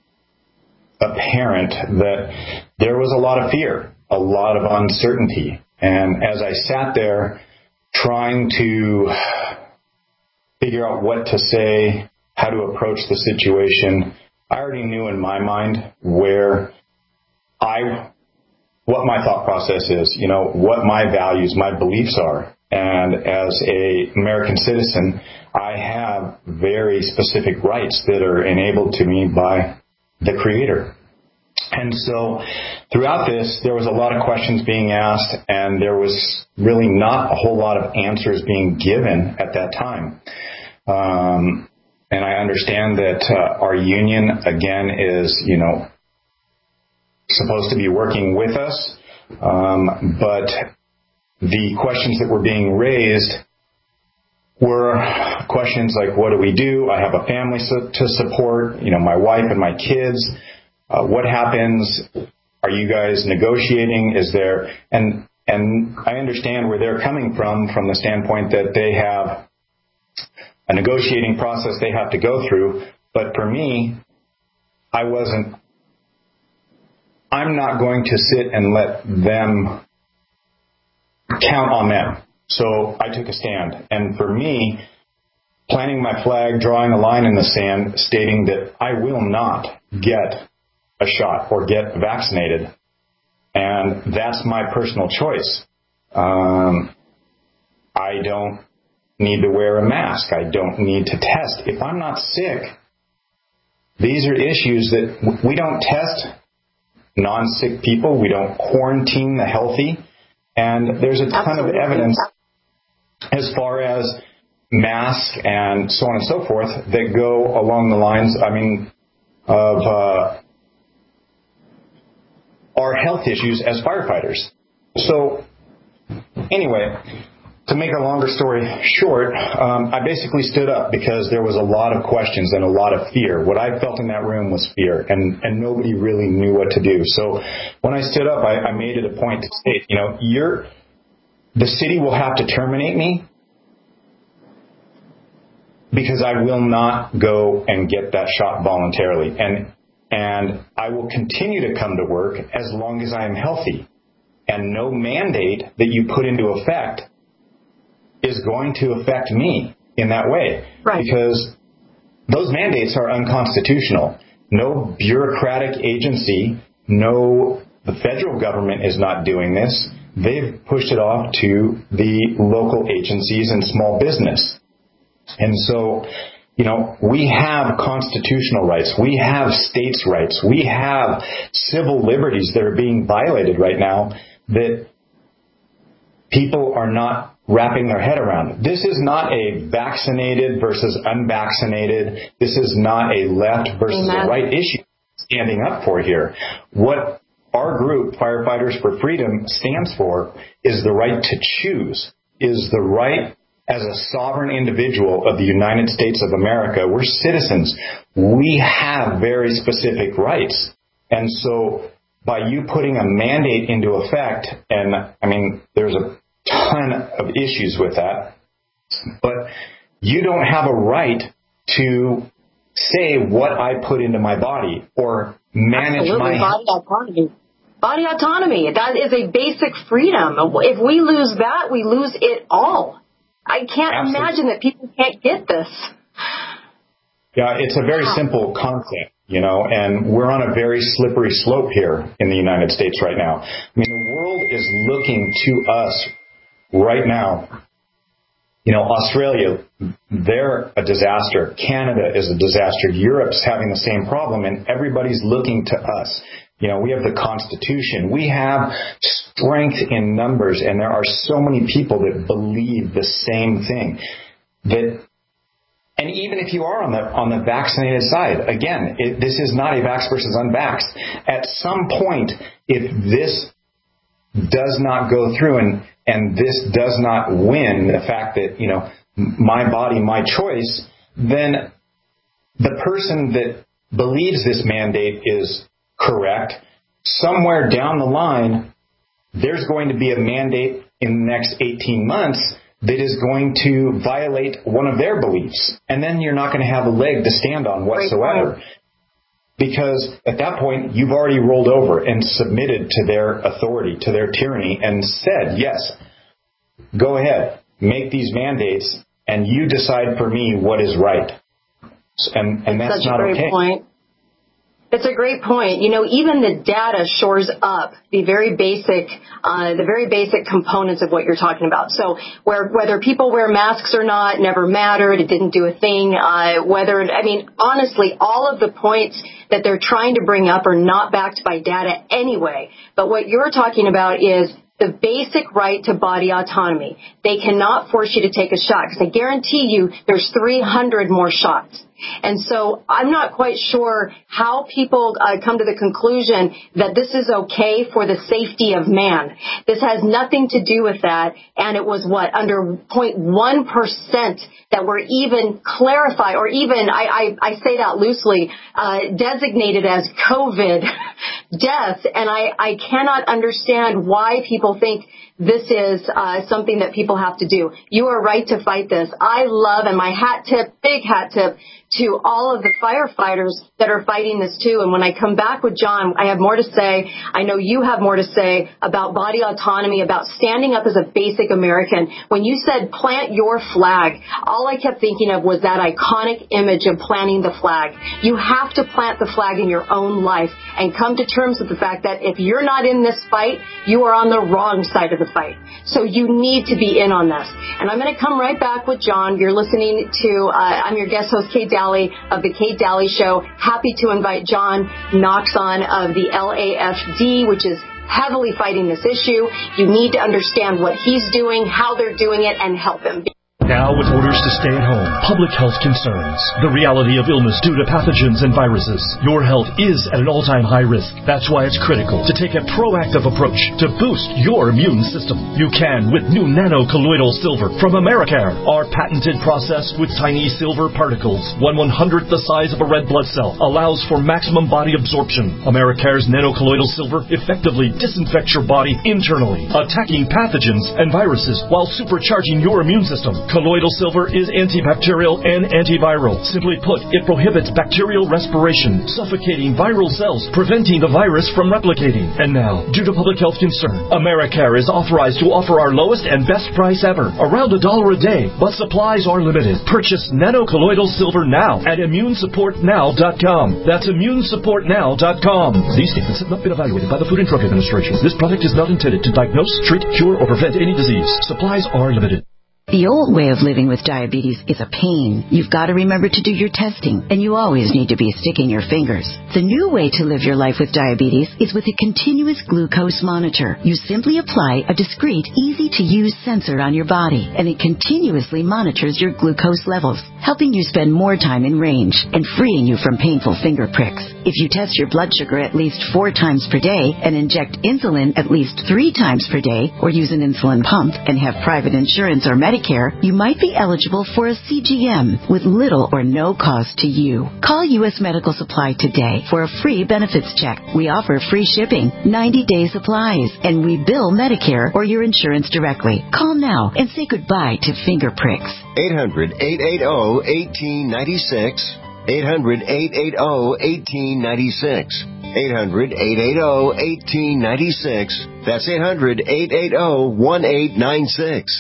apparent that there was a lot of fear, a lot of uncertainty. And as I sat there trying to figure out what to say, how to approach the situation, I already knew in my mind where I, what my thought process is, you know, what my values, my beliefs are. And as a American citizen, I have very specific rights that are enabled to me by the Creator. And so throughout this, there was a lot of questions being asked, and there was really not a whole lot of answers being given at that time. Um, and I understand that uh, our union, again, is, you know, supposed to be working with us, um, but the questions that were being raised were questions like, what do we do? I have a family so, to support, you know, my wife and my kids. Uh, what happens? Are you guys negotiating? Is there, and, and I understand where they're coming from, from the standpoint that they have a negotiating process they have to go through. But for me, I wasn't, I'm not going to sit and let them count on them. So I took a stand. And for me, planting my flag, drawing a line in the sand, stating that I will not get a shot or get vaccinated. And that's my personal choice. Um, I don't need to wear a mask. I don't need to test. If I'm not sick, these are issues that we don't test non-sick people. We don't quarantine the healthy. And there's a ton Absolutely. Of evidence as far as masks and so on and so forth that go along the lines, I mean, of uh, our health issues as firefighters. So anyway, to make a longer story short, um, I basically stood up because there was a lot of questions and a lot of fear. What I felt in that room was fear, and, and nobody really knew what to do. So when I stood up, I, I made it a point to state, you know, you're, the city will have to terminate me because I will not go and get that shot voluntarily. And, and I will continue to come to work as long as I am healthy. And no mandate that you put into effect is going to affect me in that way. Right. Because those mandates are unconstitutional. No bureaucratic agency, no, the federal government is not doing this. They've pushed it off to the local agencies and small business. And so you know, we have constitutional rights. We have states' rights. We have civil liberties that are being violated right now that people are not wrapping their head around. This is not a vaccinated versus unvaccinated. This is not a left versus Amen. a right issue standing up for here. What our group, Firefighters for Freedom, stands for is the right to choose, is the right as a sovereign individual of the United States of America. We're citizens. We have very specific rights. And so by you putting a mandate into effect, and I mean, there's a ton of issues with that, but you don't have a right to say what I put into my body or manage Absolutely. my body autonomy. Body autonomy. That is a basic freedom. If we lose that, we lose it all. I can't Absolutely. imagine that people can't get this. Yeah, it's a very simple concept, you know, and we're on a very slippery slope here in the United States right now. I mean, the world is looking to us right now. You know, Australia, they're a disaster. Canada is a disaster. Europe's having the same problem, and everybody's looking to us. You know, we have the Constitution. We have strength in numbers, and there are so many people that believe the same thing. That, and even if you are on the on the vaccinated side, again, it, this is not a vax versus unvaxxed. At some point, if this does not go through and and this does not win, the fact that, you know, my body, my choice, then the person that believes this mandate is correct, somewhere down the line, there's going to be a mandate in the next eighteen months that is going to violate one of their beliefs. And then you're not going to have a leg to stand on whatsoever. Because at that point, you've already rolled over and submitted to their authority, to their tyranny, and said, yes, go ahead, make these mandates, and you decide for me what is right. And, and that's Such not a great okay. point. It's a great point. You know, even the data shores up the very basic, uh, the very basic components of what you're talking about. So where, whether people wear masks or not never mattered. It didn't do a thing. Uh, whether, I mean, honestly, all of the points that they're trying to bring up are not backed by data anyway. But what you're talking about is the basic right to body autonomy. They cannot force you to take a shot because I guarantee you there's three hundred more shots. And so I'm not quite sure how people uh, come to the conclusion that this is okay for the safety of man. This has nothing to do with that. And it was what, under zero point one percent that were even clarified or even, I, I, I say that loosely, uh, designated as COVID deaths. And I, I cannot understand why people think this is uh, something that people have to do. You are right to fight this. I love, and my hat tip, big hat tip, to all of the firefighters that are fighting this too. And when I come back with John, I have more to say. I know you have more to say about body autonomy, about standing up as a basic American. When you said plant your flag, all I kept thinking of was that iconic image of planting the flag. You have to plant the flag in your own life and come to terms with the fact that if you're not in this fight, you are on the wrong side of the fight. So you need to be in on this. And I'm going to come right back with John. You're listening to, uh, I'm your guest host, Kate Daly of the Kate Daly Show. Happy to invite John Knox on of the L A F D, which is heavily fighting this issue. You need to understand what he's doing, how they're doing it, and help him. Now, with orders to stay at home, public health concerns, the reality of illness due to pathogens and viruses, your health is at an all-time high risk. That's why it's critical to take a proactive approach to boost your immune system. You can with new nano-colloidal silver from Americare. Our patented process with tiny silver particles, one one-hundredth the size of a red blood cell, allows for maximum body absorption. Americare's nano-colloidal silver effectively disinfects your body internally, attacking pathogens and viruses while supercharging your immune system. Colloidal silver is antibacterial and antiviral. Simply put, it prohibits bacterial respiration, suffocating viral cells, preventing the virus from replicating. And now, due to public health concern, Americare is authorized to offer our lowest and best price ever, around a dollar a day, but supplies are limited. Purchase nano-colloidal silver now at immune support now dot com. That's immune support now dot com. These statements have not been evaluated by the Food and Drug Administration. This product is not intended to diagnose, treat, cure, or prevent any disease. Supplies are limited. The old way of living with diabetes is a pain. You've got to remember to do your testing, and you always need to be sticking your fingers. The new way to live your life with diabetes is with a continuous glucose monitor. You simply apply a discreet, easy-to-use sensor on your body, and it continuously monitors your glucose levels, helping you spend more time in range and freeing you from painful finger pricks. If you test your blood sugar at least four times per day and inject insulin at least three times per day, or use an insulin pump and have private insurance or Medicare, you might be eligible for a C G M with little or no cost to you. Call U S Medical Supply today for a free benefits check. We offer free shipping, ninety-day supplies, and we bill Medicare or your insurance directly. Call now and say goodbye to finger pricks. eight hundred, eight eight zero, one eight nine six. eight hundred, eight eight zero, one eight nine six. eight hundred, eight eight zero, one eight nine six. That's eight hundred, eight eight zero, one eight nine six.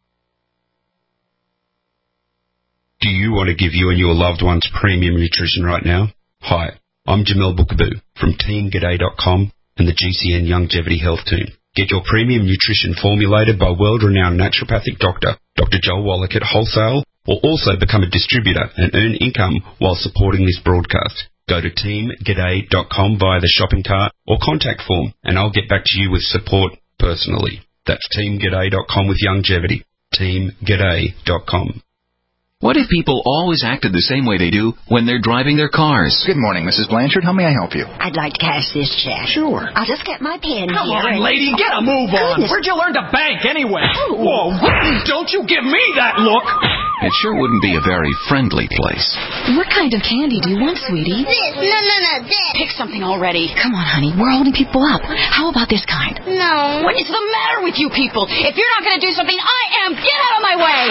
Do you want to give you and your loved ones premium nutrition right now? Hi, I'm Jamel Bookaboo from Team G'day dot com and the G C N Longevity Health Team. Get your premium nutrition formulated by world-renowned naturopathic doctor, Doctor Joel Wallach at Wholesale, or also become a distributor and earn income while supporting this broadcast. Go to Team G'day dot com via the shopping cart or contact form, and I'll get back to you with support personally. That's Team G'day dot com with Longevity. Team G'day dot com. What if people always acted the same way they do when they're driving their cars? Good morning, Missus Blanchard. How may I help you? I'd like to cash this check. Sure. I'll just get my pen Come here. on, lady, get a move on. Goodness. Where'd you learn to bank anyway? Oh. Whoa, don't you give me that look. It sure wouldn't be a very friendly place. What kind of candy do you want, sweetie? This. No, no, no, this. Pick something already. Come on, honey. We're holding people up. How about this kind? No. What is the matter with you people? If you're not going to do something, I am. Get out of my way.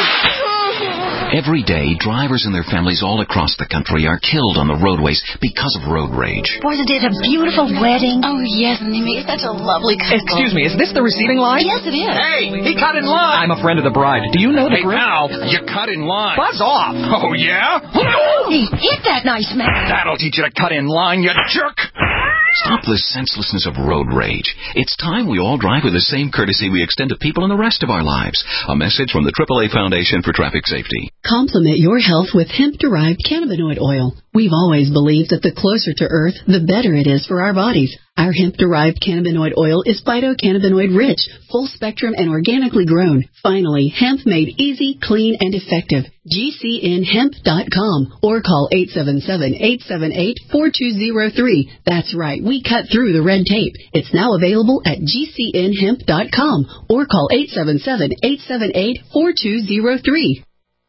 Every day, drivers and their families all across the country are killed on the roadways because of road rage. Wasn't it a beautiful wedding? Oh, yes, and they made such a lovely couple. Excuse me, is this the receiving line? Yes, it is. Hey, he cut in line. I'm a friend of the bride. Do you know the Hey, drill? pal, you cut in line. Buzz off. Oh, yeah? He hit that nice man. That'll teach you to cut in line, you jerk. Stop the senselessness of road rage. It's time we all drive with the same courtesy we extend to people in the rest of our lives. A message from the triple A Foundation for Traffic Safety. Complement your health with hemp-derived cannabinoid oil. We've always believed that the closer to Earth, the better it is for our bodies. Our hemp-derived cannabinoid oil is phytocannabinoid-rich, full-spectrum, and organically grown. Finally, hemp made easy, clean, and effective. G C N hemp dot com or call eight seven seven, eight seven eight, four two zero three. That's right, we cut through the red tape. It's now available at G C N hemp dot com or call eight seven seven, eight seven eight, four two zero three.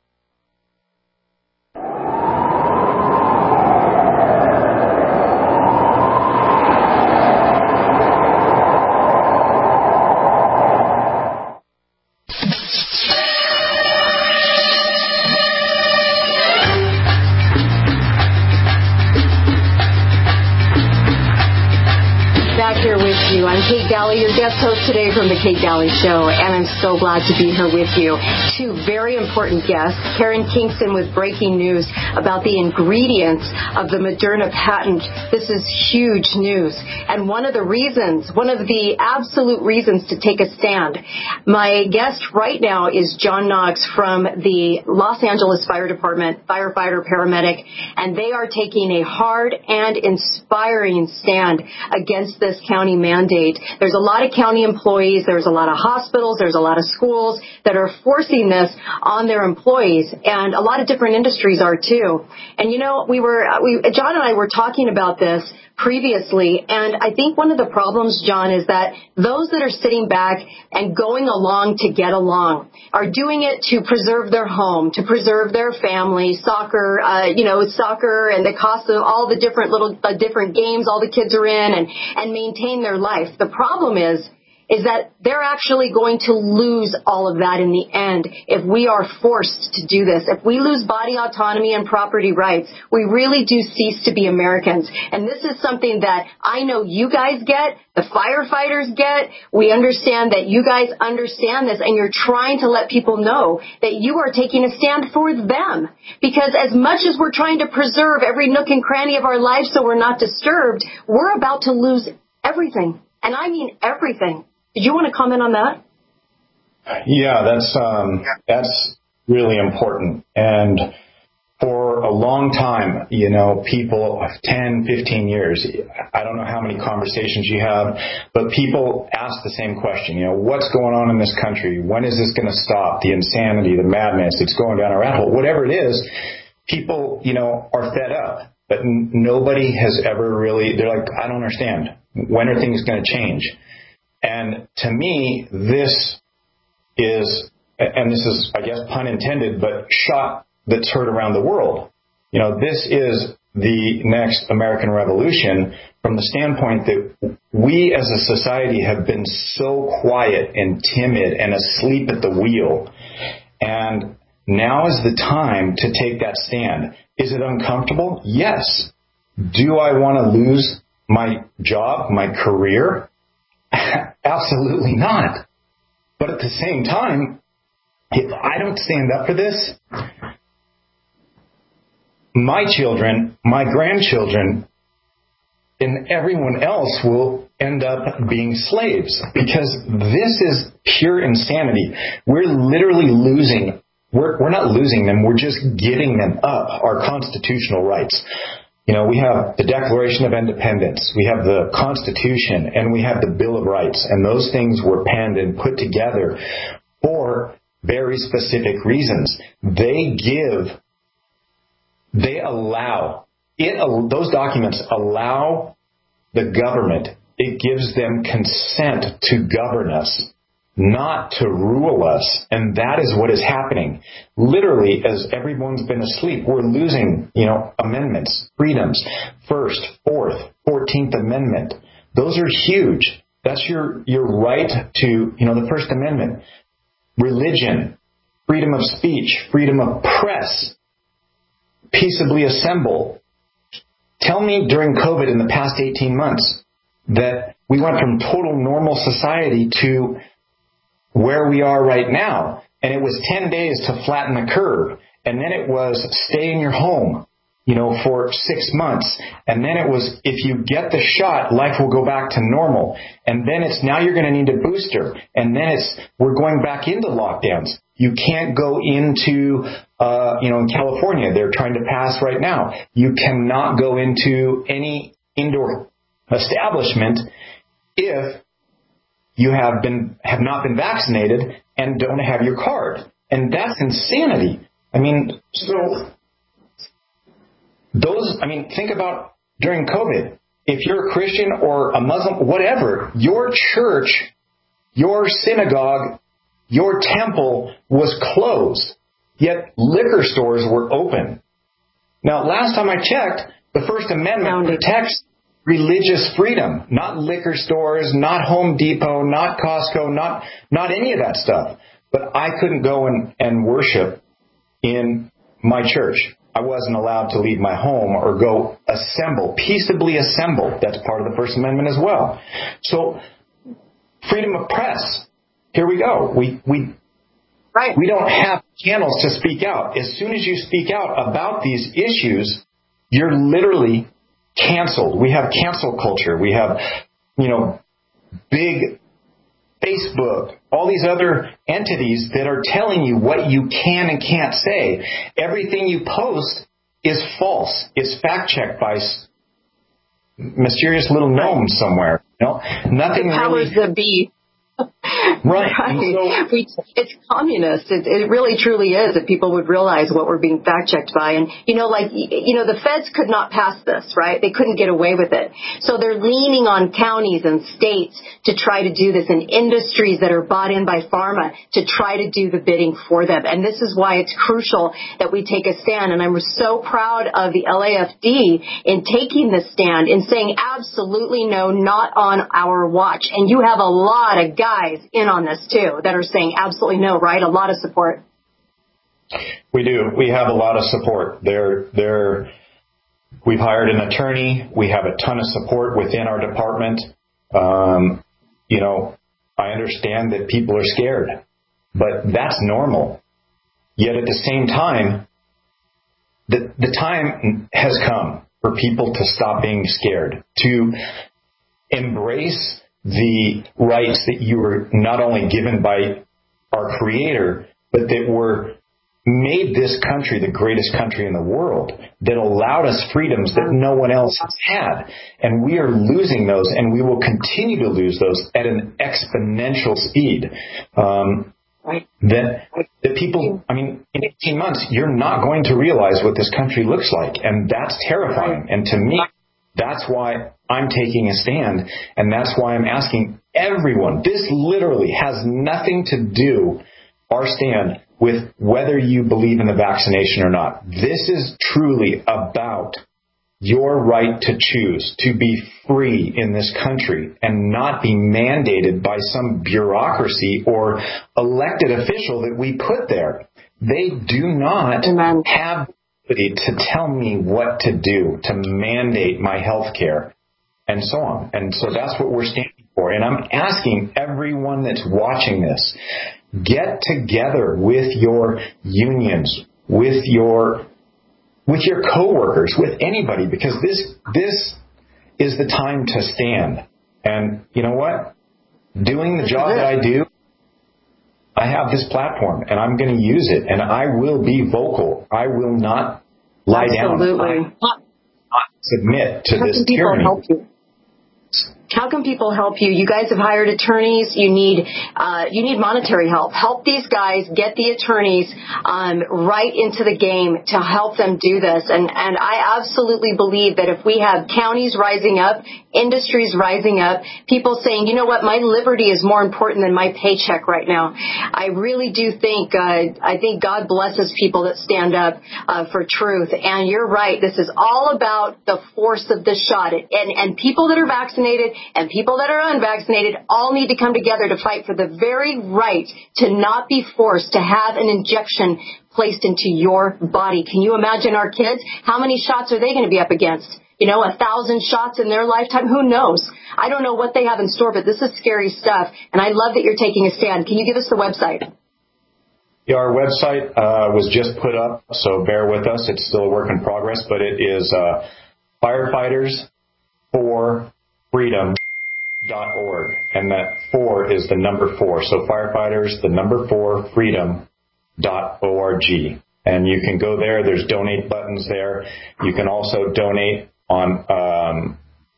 I'm Kate Daly, your guest host today from The Kate Daly Show, and I'm so glad to be here with you. Two very important guests. Karen Kingston with breaking news about the ingredients of the Moderna patent. This is huge news, and one of the reasons, one of the absolute reasons to take a stand. My guest right now is John Knox from the Los Angeles Fire Department, firefighter, paramedic, and they are taking a hard and inspiring stand against this county mandate. There's a lot of county employees, there's a lot of hospitals, there's a lot of schools that are forcing this on their employees, and a lot of different industries are too. And you know, we were, we, John and I were talking about this previously, and I think one of the problems, John, is that those that are sitting back and going along to get along are doing it to preserve their home, to preserve their family, soccer, uh, you know, soccer and the cost of all the different little uh, different games all the kids are in, and, and maintain their life. The problem is, is that they're actually going to lose all of that in the end if we are forced to do this. If we lose body autonomy and property rights, we really do cease to be Americans. And this is something that I know you guys get, the firefighters get. We understand that you guys understand this, and you're trying to let people know that you are taking a stand for them. Because as much as we're trying to preserve every nook and cranny of our lives so we're not disturbed, we're about to lose everything. And I mean everything. Did you want to comment on that? Yeah, that's um, that's really important. And for a long time, you know, people, ten, fifteen years, I don't know how many conversations you have, but people ask the same question, you know, what's going on in this country? When is this going to stop? The insanity, the madness, it's going down a rat hole. Whatever it is, people, you know, are fed up. But n- nobody has ever really, they're like, I don't understand. When are things going to change? And to me, this is, and this is, I guess, pun intended, but shot that's heard around the world. You know, this is the next American Revolution from the standpoint that we as a society have been so quiet and timid and asleep at the wheel. And now is the time to take that stand. Is it uncomfortable? Yes. Do I want to lose my job, my career? Absolutely not. But at the same time, if I don't stand up for this, my children, my grandchildren, and everyone else will end up being slaves, because this is pure insanity. We're literally losing, we're, we're not losing them, we're just giving them up, our constitutional rights. You know, we have the Declaration of Independence, we have the Constitution, and we have the Bill of Rights, and those things were penned and put together for very specific reasons. They give They allow, it, those documents allow the government, it gives them consent to govern us, not to rule us. And that is what is happening. Literally, as everyone's been asleep, we're losing, you know, amendments, freedoms, First, Fourth, Fourteenth Amendment. Those are huge. That's your, your right to, you know, the First Amendment, religion, freedom of speech, freedom of press, peaceably assemble. Tell me during COVID in the past eighteen months that we went from total normal society to where we are right now. And it was ten days to flatten the curve. And then it was stay in your home, you know, for six months. And then it was, if you get the shot, life will go back to normal. And then it's, now you're going to need a booster. And then it's, we're going back into lockdowns. You can't go into, uh, you know, in California, they're trying to pass right now. You cannot go into any indoor establishment if you have been, have not been vaccinated and don't have your card. And that's insanity. I mean, so those, I mean, think about during COVID. If you're a Christian or a Muslim, whatever, your church, your synagogue, your temple was closed, yet liquor stores were open. Now, last time I checked, the First Amendment protects religious freedom, not liquor stores, not Home Depot, not Costco, not not any of that stuff. But I couldn't go and, and worship in my church. I wasn't allowed to leave my home or go assemble, peaceably assemble. That's part of the First Amendment as well. So, freedom of press. Here we go. We we right. We don't have channels to speak out. As soon as you speak out about these issues, you're literally canceled. We have cancel culture. We have, you know, big Facebook, all these other entities that are telling you what you can and can't say. Everything you post is false. It's fact-checked by mysterious little gnome somewhere. You know, nothing the powers really. that be. Right. right. So, we, it's communist. It, it really truly is, if people would realize what we're being fact-checked by. And, you know, like, you know, the feds could not pass this, right? They couldn't get away with it. So they're leaning on counties and states to try to do this, and industries that are bought in by pharma to try to do the bidding for them. And this is why it's crucial that we take a stand. And I'm so proud of the L A F D in taking this stand, in saying absolutely no, not on our watch. And you have a lot of guys in on this too that are saying absolutely no, right? A lot of support. We do. We have a lot of support. They're, they're, we've hired an attorney. We have a ton of support within our department. Um, you know, I understand that people are scared, but that's normal. Yet at the same time, the, the time has come for people to stop being scared, to embrace the rights that you were not only given by our Creator, but that were made this country the greatest country in the world, that allowed us freedoms that no one else has had. And we are losing those, and we will continue to lose those at an exponential speed. Um, that, that people, I mean, in eighteen months, you're not going to realize what this country looks like. And that's terrifying. And to me, that's why I'm taking a stand. And that's why I'm asking everyone. This literally has nothing to do, our stand, with whether you believe in the vaccination or not. This is truly about your right to choose, to be free in this country and not be mandated by some bureaucracy or elected official that we put there. They do not Amen. have the ability to tell me what to do, to mandate my health care, and so on. And so that's what we're standing for. And I'm asking everyone that's watching this, get together with your unions, with your with your coworkers, with anybody, because this this is the time to stand. And you know what? Doing the job that I do, I have this platform, and I'm going to use it, and I will be vocal. I will not lie Absolutely. down. I will not submit to How this can people tyranny. help you? How can people help you? You guys have hired attorneys. You need uh, you need monetary help. Help these guys get the attorneys um, right into the game to help them do this. And and I absolutely believe that if we have counties rising up, industries rising up, people saying, you know what, my liberty is more important than my paycheck right now. I really do think uh, I think God blesses people that stand up uh, for truth. And you're right. This is all about the force of the shot. And and people that are vaccinated and people that are unvaccinated all need to come together to fight for the very right to not be forced to have an injection placed into your body. Can you imagine our kids? How many shots are they going to be up against? You know, a thousand shots in their lifetime? Who knows? I don't know what they have in store, but this is scary stuff. And I love that you're taking a stand. Can you give us the website? Yeah, our website uh, was just put up, so bear with us. It's still a work in progress, but it is uh, firefighters for freedom dot org, and that four is the number four. So firefighters, the number four, freedom dot org. And you can go there. There's donate buttons there. You can also donate on um,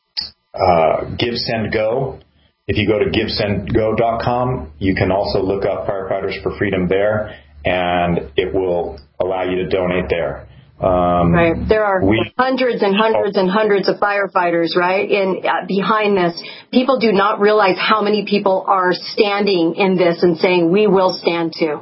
uh, Give Send Go. If you go to give send go dot com, you can also look up Firefighters for Freedom there, and it will allow you to donate there. Um, right. There are we, hundreds and hundreds and hundreds of firefighters, right, in uh, behind this. People do not realize how many people are standing in this and saying, we will stand too.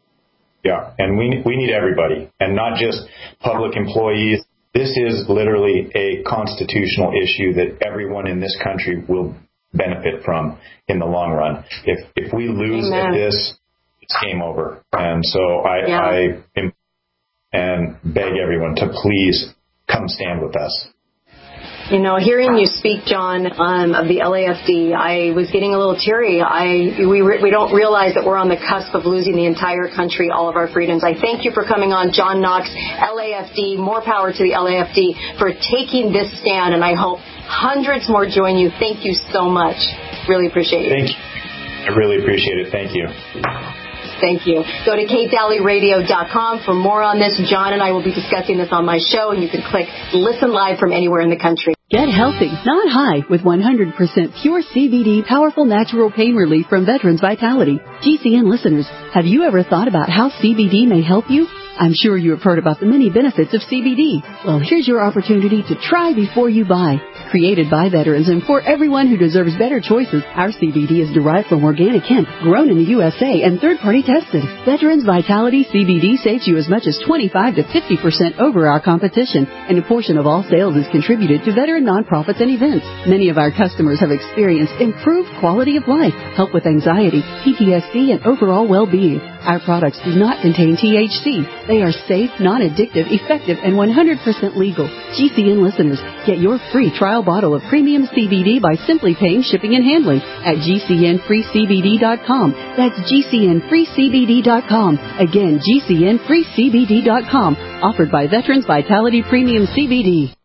Yeah, and we we need everybody, and not just public employees. This is literally a constitutional issue that everyone in this country will benefit from in the long run. If if we lose Amen. at this, it's game over. And so I, yeah. I am and beg everyone to please come stand with us. You know, hearing you speak, John, um, of the L A F D, I was getting a little teary. I we re- we don't realize that we're on the cusp of losing the entire country, all of our freedoms. I thank you for coming on, John Knox, L A F D. More power to the L A F D for taking this stand, and I hope hundreds more join you. Thank you so much. Really appreciate it. Thank you. I really appreciate it. Thank you. Thank you. Go to kate dalley radio dot com for more on this. John and I will be discussing this on my show, and you can click listen live from anywhere in the country. Get healthy, not high, with one hundred percent pure C B D, powerful natural pain relief from Veterans Vitality. G C N listeners, have you ever thought about how C B D may help you? I'm sure you have heard about the many benefits of C B D. Well, here's your opportunity to try before you buy. Created by veterans and for everyone who deserves better choices, our C B D is derived from organic hemp, grown in the U S A, and third-party tested. Veterans Vitality C B D saves you as much as twenty-five to fifty percent over our competition, and a portion of all sales is contributed to veteran nonprofits and events. Many of our customers have experienced improved quality of life, help with anxiety, P T S D, and overall well-being. Our products do not contain T H C. They are safe, non-addictive, effective, and one hundred percent legal. G C N listeners, get your free trial bottle of premium C B D by simply paying shipping and handling at G C N free C B D dot com. That's G C N free C B D dot com. Again, G C N free C B D dot com. Offered by Veterans Vitality Premium C B D.